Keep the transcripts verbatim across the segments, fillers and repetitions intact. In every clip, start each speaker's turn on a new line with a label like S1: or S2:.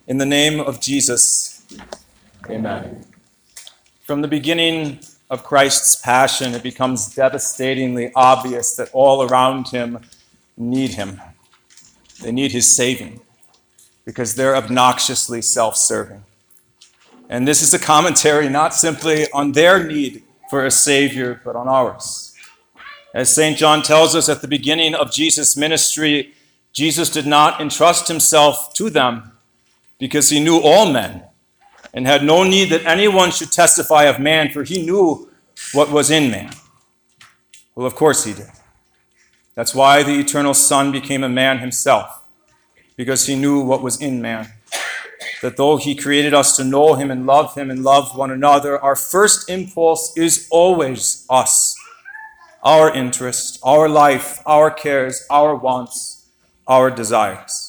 S1: In the name of Jesus, amen. From the beginning of Christ's passion, it becomes devastatingly obvious that all around him need him. They need his saving because they're obnoxiously self-serving. And this is a commentary not simply on their need for a Savior, but on ours. As Saint John tells us at the beginning of Jesus' ministry, Jesus did not entrust himself to them because he knew all men and had no need that anyone should testify of man, for he knew what was in man. Well, of course he did. That's why the eternal Son became a man himself, because he knew what was in man. That though he created us to know him and love him and love one another, our first impulse is always us, our interest, our life, our cares, our wants, our desires.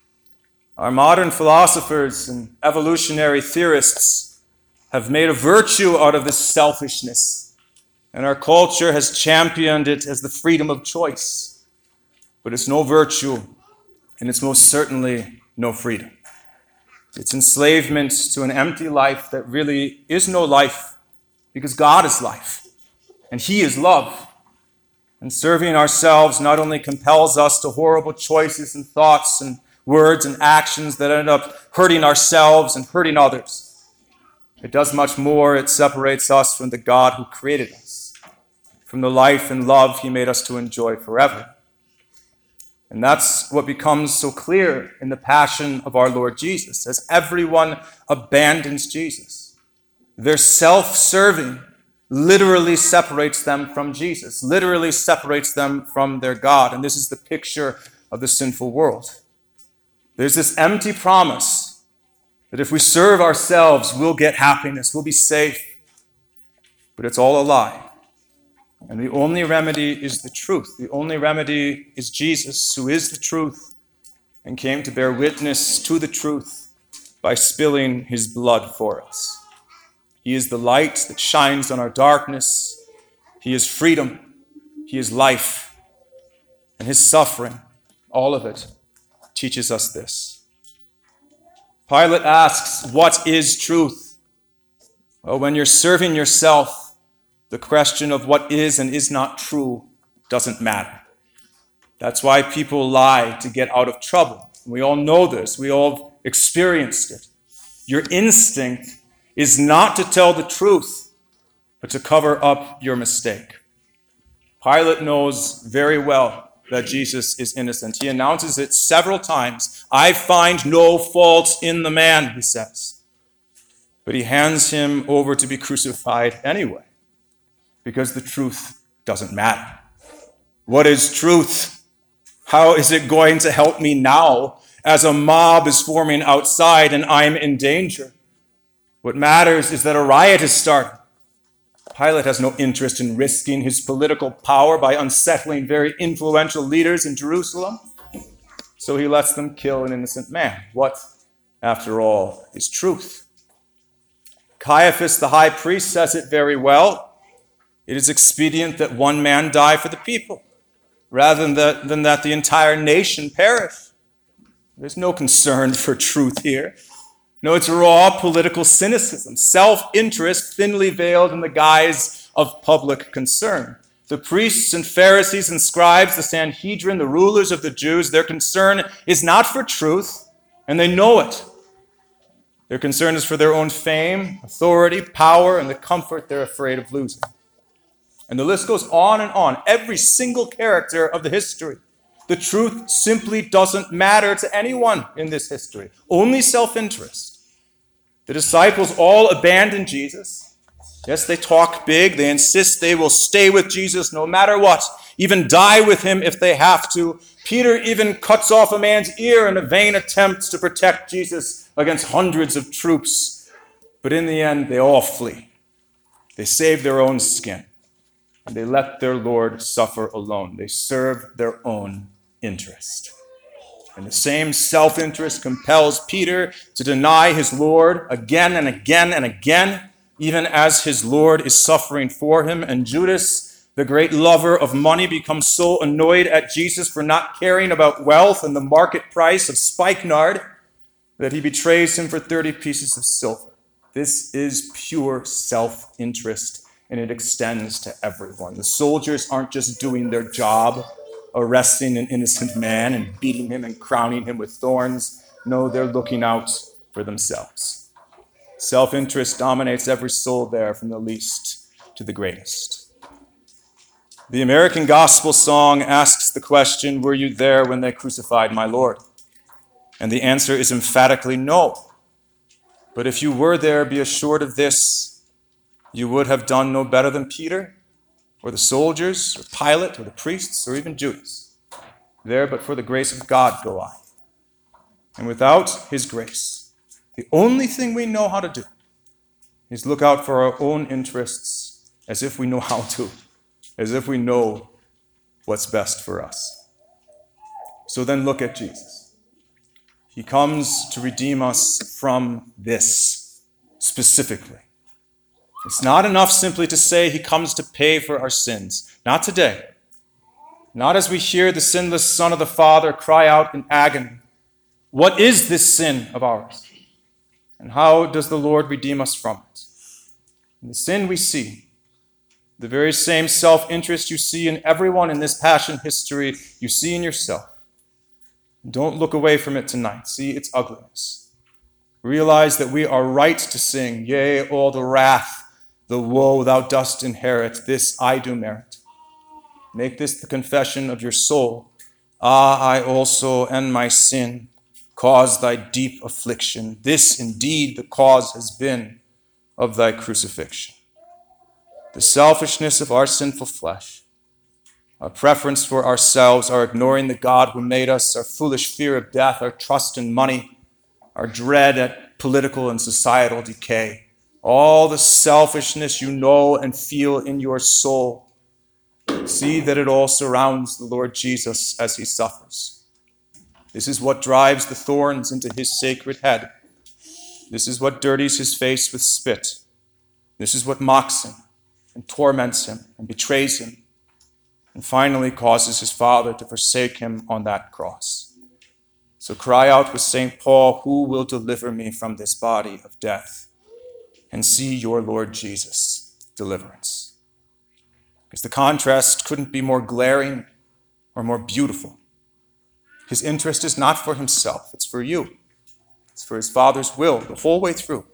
S1: Our modern philosophers and evolutionary theorists have made a virtue out of this selfishness, and our culture has championed it as the freedom of choice. But it's no virtue, and it's most certainly no freedom. It's enslavement to an empty life that really is no life, because God is life, and he is love. And serving ourselves not only compels us to horrible choices and thoughts and words and actions that end up hurting ourselves and hurting others. It does much more. It separates us from the God who created us, from the life and love he made us to enjoy forever. And that's what becomes so clear in the passion of our Lord Jesus, as everyone abandons Jesus. Their self-serving literally separates them from Jesus, literally separates them from their God. And this is the picture of the sinful world. There's this empty promise that if we serve ourselves, we'll get happiness, we'll be safe. But it's all a lie. And the only remedy is the truth. The only remedy is Jesus, who is the truth and came to bear witness to the truth by spilling his blood for us. He is the light that shines on our darkness. He is freedom. He is life. And his suffering, all of it, teaches us this. Pilate asks, what is truth? Well, when you're serving yourself, the question of what is and is not true doesn't matter. That's why people lie to get out of trouble. We all know this. We all experienced it. Your instinct is not to tell the truth, but to cover up your mistake. Pilate knows very well that Jesus is innocent. He announces it several times. I find no fault in the man, he says. But he hands him over to be crucified anyway, because the truth doesn't matter. What is truth? How is it going to help me now as a mob is forming outside and I'm in danger? What matters is that a riot is starting. Pilate has no interest in risking his political power by unsettling very influential leaders in Jerusalem, so he lets them kill an innocent man. What, after all, is truth? Caiaphas, the high priest, says it very well. It is expedient that one man die for the people, rather than that, than that the entire nation perish. There's no concern for truth here. No, it's raw political cynicism, self-interest thinly veiled in the guise of public concern. The priests and Pharisees and scribes, the Sanhedrin, the rulers of the Jews, their concern is not for truth, and they know it. Their concern is for their own fame, authority, power, and the comfort they're afraid of losing. And the list goes on and on. Every single character of the history. The truth simply doesn't matter to anyone in this history. Only self-interest. The disciples all abandon Jesus. Yes, they talk big. They insist they will stay with Jesus no matter what, even die with him if they have to. Peter even cuts off a man's ear in a vain attempt to protect Jesus against hundreds of troops. But in the end, they all flee. They save their own skin, and they let their Lord suffer alone. They serve their own interest. And the same self-interest compels Peter to deny his Lord again and again and again, even as his Lord is suffering for him. And Judas, the great lover of money, becomes so annoyed at Jesus for not caring about wealth and the market price of spikenard that he betrays him for thirty pieces of silver. This is pure self-interest, and it extends to everyone. The soldiers aren't just doing their job, arresting an innocent man and beating him and crowning him with thorns. No, they're looking out for themselves. Self-interest dominates every soul there, from the least to the greatest. The American gospel song asks the question, were you there when they crucified my Lord? And the answer is emphatically no. But if you were there, be assured of this, you would have done no better than Peter, or the soldiers, or Pilate, or the priests, or even Judas. There, but for the grace of God, go I. And without his grace, the only thing we know how to do is look out for our own interests as if we know how to, as if we know what's best for us. So then look at Jesus. He comes to redeem us from this specifically. It's not enough simply to say he comes to pay for our sins. Not today. Not as we hear the sinless Son of the Father cry out in agony, what is this sin of ours? And how does the Lord redeem us from it? And the sin we see, the very same self-interest you see in everyone in this passion history, you see in yourself. Don't look away from it tonight. See its ugliness. Realize that we are right to sing, yea, all the wrath, the woe thou dost inherit, this I do merit. Make this the confession of your soul. Ah, I also and my sin cause thy deep affliction. This indeed the cause has been of thy crucifixion. The selfishness of our sinful flesh, our preference for ourselves, our ignoring the God who made us, our foolish fear of death, our trust in money, our dread at political and societal decay, all the selfishness you know and feel in your soul, see that it all surrounds the Lord Jesus as he suffers. This is what drives the thorns into his sacred head. This is what dirties his face with spit. This is what mocks him and torments him and betrays him, and finally causes his Father to forsake him on that cross. So cry out with Saint Paul, who will deliver me from this body of death? And see your Lord Jesus' deliverance. Because the contrast couldn't be more glaring or more beautiful. His interest is not for himself, it's for you. It's for his Father's will the whole way through.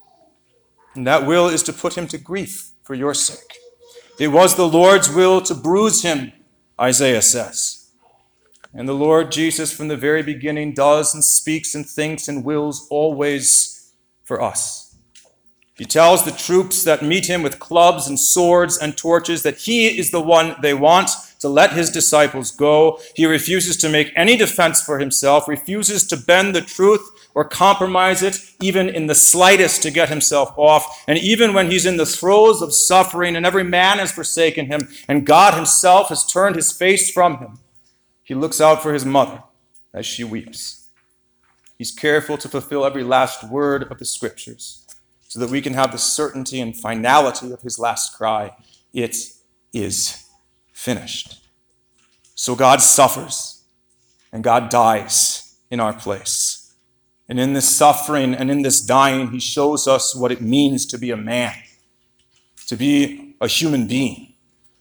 S1: And that will is to put him to grief for your sake. It was the Lord's will to bruise him, Isaiah says. And the Lord Jesus from the very beginning does and speaks and thinks and wills always for us. He tells the troops that meet him with clubs and swords and torches that he is the one they want to let his disciples go. He refuses to make any defense for himself, refuses to bend the truth or compromise it, even in the slightest, to get himself off. And even when he's in the throes of suffering and every man has forsaken him and God himself has turned his face from him, he looks out for his mother as she weeps. He's careful to fulfill every last word of the scriptures so that we can have the certainty and finality of his last cry, it is finished. So God suffers and God dies in our place. And in this suffering and in this dying, he shows us what it means to be a man, to be a human being.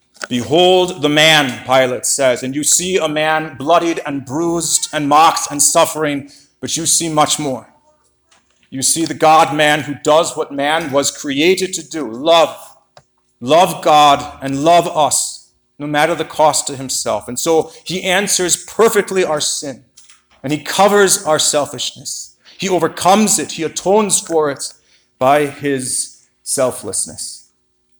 S1: Behold the man, Pilate says, and you see a man bloodied and bruised and mocked and suffering, but you see much more. You see the God-man who does what man was created to do, love. Love God and love us, no matter the cost to himself. And so he answers perfectly our sin, and he covers our selfishness. He overcomes it. He atones for it by his selflessness.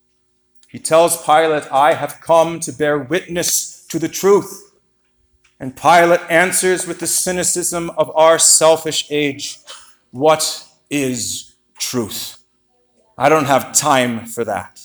S1: He tells Pilate, I have come to bear witness to the truth. And Pilate answers with the cynicism of our selfish age. What is truth? I don't have time for that.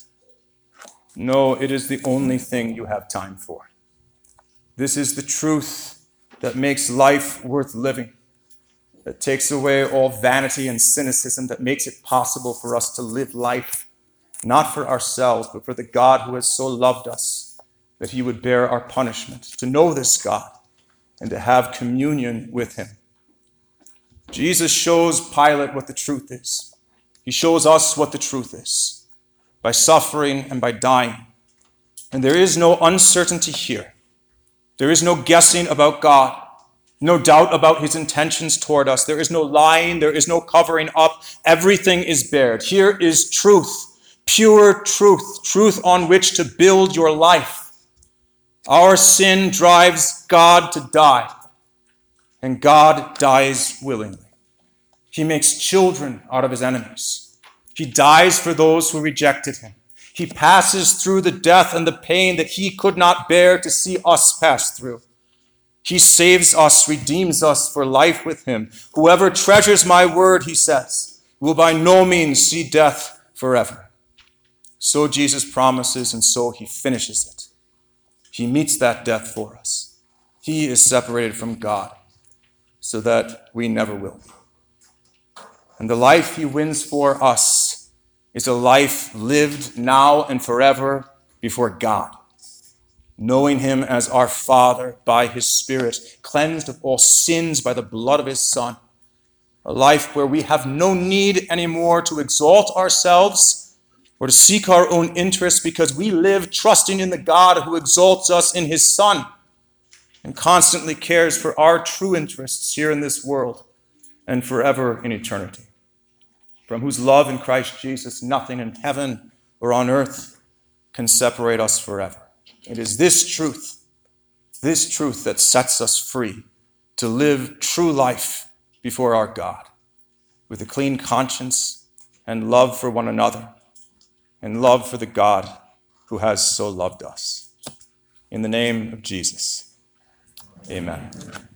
S1: No, it is the only thing you have time for. This is the truth that makes life worth living, that takes away all vanity and cynicism, that makes it possible for us to live life, not for ourselves, but for the God who has so loved us that he would bear our punishment, to know this God and to have communion with him. Jesus shows Pilate what the truth is. He shows us what the truth is by suffering and by dying. And there is no uncertainty here. There is no guessing about God, no doubt about his intentions toward us. There is no lying. There is no covering up. Everything is bared. Here is truth, pure truth, truth on which to build your life. Our sin drives God to die, and God dies willingly. He makes children out of his enemies. He dies for those who rejected him. He passes through the death and the pain that he could not bear to see us pass through. He saves us, redeems us for life with him. Whoever treasures my word, he says, will by no means see death forever. So Jesus promises, and so he finishes it. He meets that death for us. He is separated from God so that we never will be. And the life he wins for us is a life lived now and forever before God, knowing him as our Father by his Spirit, cleansed of all sins by the blood of his Son, a life where we have no need anymore to exalt ourselves or to seek our own interests, because we live trusting in the God who exalts us in his Son and constantly cares for our true interests here in this world and forever in eternity, from whose love in Christ Jesus nothing in heaven or on earth can separate us forever. It is this truth, this truth that sets us free to live true life before our God with a clean conscience and love for one another and love for the God who has so loved us. In the name of Jesus, amen.